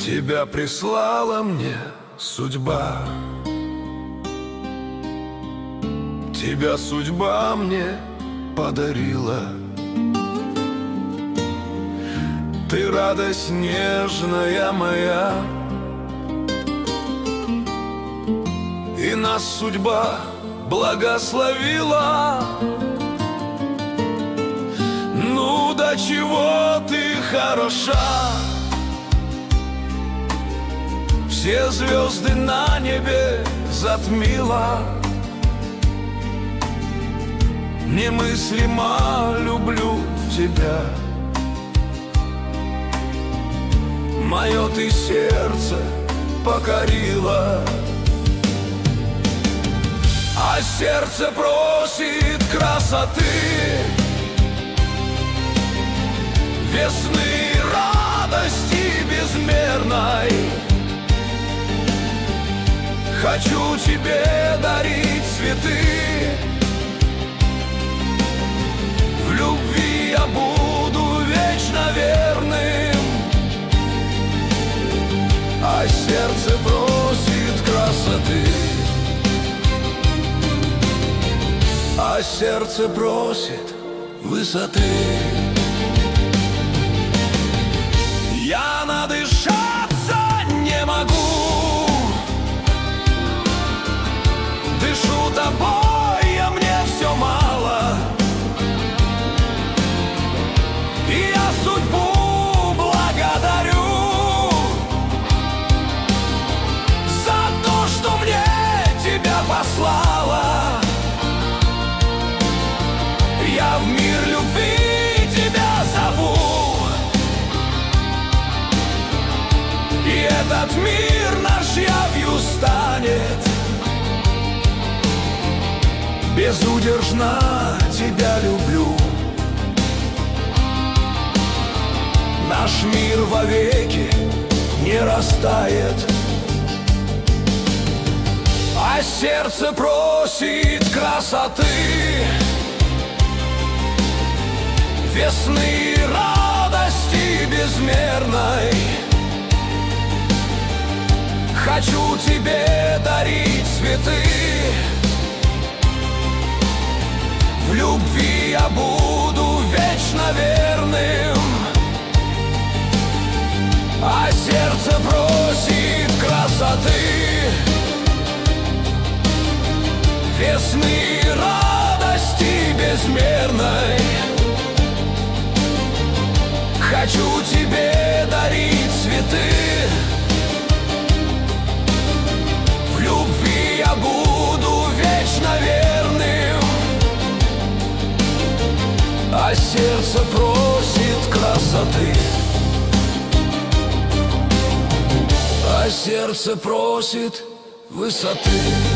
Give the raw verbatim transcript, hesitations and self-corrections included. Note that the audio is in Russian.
Тебя прислала мне судьба, тебя судьба мне подарила. Ты радость нежная моя, и нас судьба благословила. Ну, до чего ты хороша, все звезды на небе затмила. Немыслимо люблю тебя, мое ты сердце покорила. А сердце просит красоты, весны, радости безмерной. Хочу тебе дарить цветы, в любви я буду вечно верным. А сердце просит красоты, а сердце просит высоты. Я надышаться не могу, дышу тобой, а мне все мало. И я судьбу благодарю за то, что мне тебя послала. Я в мир любви тебя зову, и этот мир наш явью станет. Безудержно тебя люблю, наш мир вовеки не растает. А сердце просит красоты, весны, радости безмерной. Хочу тебе дарить цветы, в любви я буду вечно верным. А сердце просит красоты, весны, радости безмерной. Хочу тебе дарить цветы, в любви я буду вечно верным. А сердце просит красоты, а сердце просит высоты.